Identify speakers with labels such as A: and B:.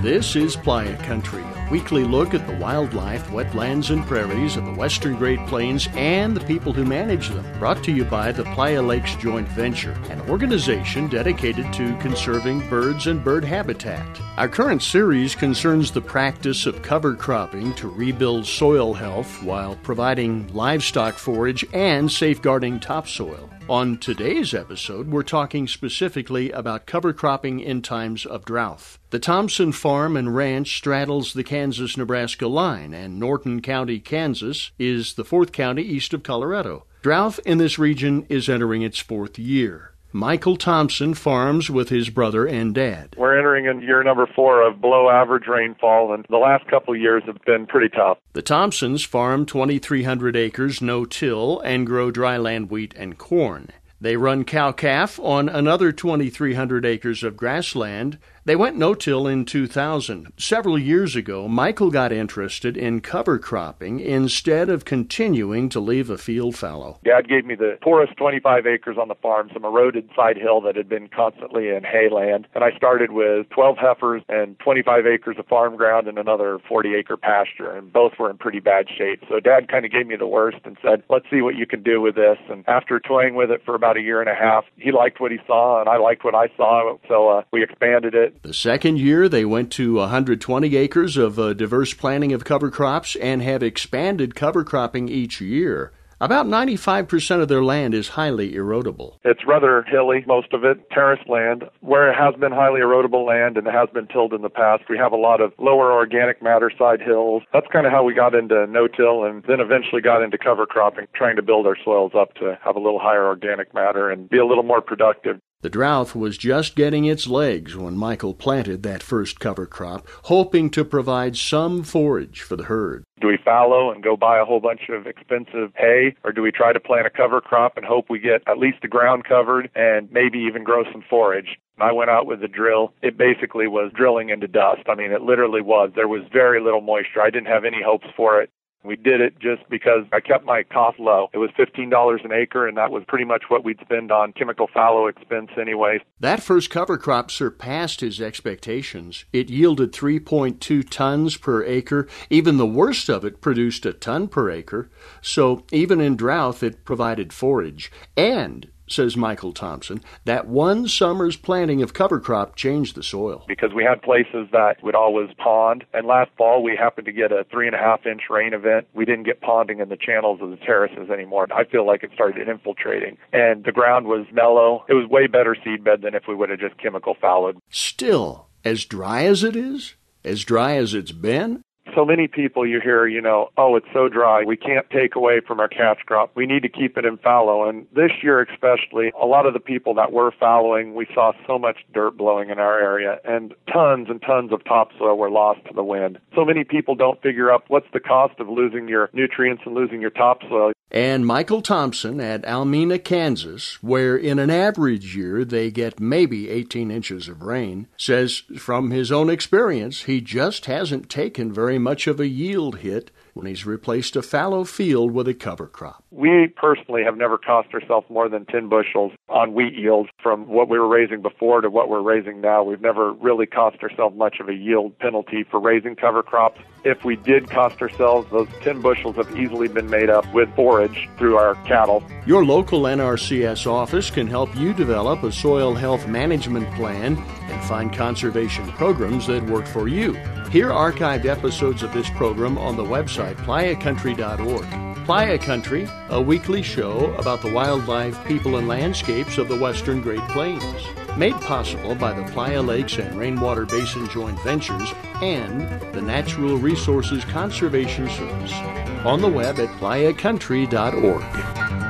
A: This is Playa Country, a weekly look at the wildlife, wetlands, and prairies of the western Great Plains and the people who manage them. Brought to you by the Playa Lakes Joint Venture, an organization dedicated to conserving birds and bird habitat. Our current series concerns the practice of cover cropping to rebuild soil health while providing livestock forage and safeguarding topsoil. On today's episode, we're talking specifically about cover cropping in times of drought. The Thompson Farm and Ranch straddles the Kansas-Nebraska line, and Norton County, Kansas, is the fourth county east of Colorado. Drought in this region is entering its fourth year. Michael Thompson farms with his brother and dad.
B: We're entering in year number 4 of below average rainfall, and the last couple of years have been pretty tough.
A: The Thompsons farm 2,300 acres no-till and grow dryland wheat and corn. They run cow-calf on another 2,300 acres of grassland. They went no-till in 2000. Several years ago, Michael got interested in cover cropping instead of continuing to leave a field fallow.
B: Dad gave me the poorest 25 acres on the farm, some eroded side hill that had been constantly in hay land. And I started with 12 heifers and 25 acres of farm ground and another 40-acre pasture, and both were in pretty bad shape. So Dad kind of gave me the worst and said, let's see what you can do with this. And after toying with it for about a year and a half, he liked what he saw, and I liked what I saw, so we expanded it.
A: The second year, they went to 120 acres of diverse planting of cover crops and have expanded cover cropping each year. About 95% of their land is highly erodible.
B: It's rather hilly, most of it, terraced land. Where it has been highly erodible land and it has been tilled in the past, we have a lot of lower organic matter side hills. That's kind of how we got into no-till and then eventually got into cover cropping, trying to build our soils up to have a little higher organic matter and be a little more productive.
A: The drought was just getting its legs when Michael planted that first cover crop, hoping to provide some forage for the herd.
B: Do we fallow and go buy a whole bunch of expensive hay, or do we try to plant a cover crop and hope we get at least the ground covered and maybe even grow some forage? I went out with the drill. It basically was drilling into dust. I mean, it literally was. There was very little moisture. I didn't have any hopes for it. We did it just because I kept my cost low. It was $15 an acre, and that was pretty much what we'd spend on chemical fallow expense anyway.
A: That first cover crop surpassed his expectations. It yielded 3.2 tons per acre. Even the worst of it produced a ton per acre. So even in drought, it provided forage. And, says Michael Thompson, that one summer's planting of cover crop changed the soil.
B: Because we had places that would always pond, and last fall we happened to get a 3.5-inch rain event. We didn't get ponding in the channels of the terraces anymore. I feel like it started infiltrating, and the ground was mellow. It was way better seed bed than if we would have just chemical fallowed.
A: Still, as dry as it is, as dry as it's been,
B: so many people you hear, oh, it's so dry, we can't take away from our catch crop. We need to keep it in fallow. And this year especially, a lot of the people that were fallowing, we saw so much dirt blowing in our area, and tons of topsoil were lost to the wind. So many people don't figure out what's the cost of losing your nutrients and losing your topsoil.
A: And Michael Thompson at Almena, Kansas, where in an average year they get maybe 18 inches of rain, says from his own experience he just hasn't taken very much of a yield hit when he's replaced a fallow field with a cover crop.
B: We personally have never cost ourselves more than 10 bushels on wheat yields from what we were raising before to what we're raising now. We've never really cost ourselves much of a yield penalty for raising cover crops. If we did cost ourselves, those 10 bushels have easily been made up with forage through our cattle.
A: Your local NRCS office can help you develop a soil health management plan and find conservation programs that work for you. Hear archived episodes of this program on the website playacountry.org. Playa Country, a weekly show about the wildlife, people, and landscapes of the western Great Plains. Made possible by the Playa Lakes and Rainwater Basin Joint Ventures and the Natural Resources Conservation Service. On the web at playacountry.org.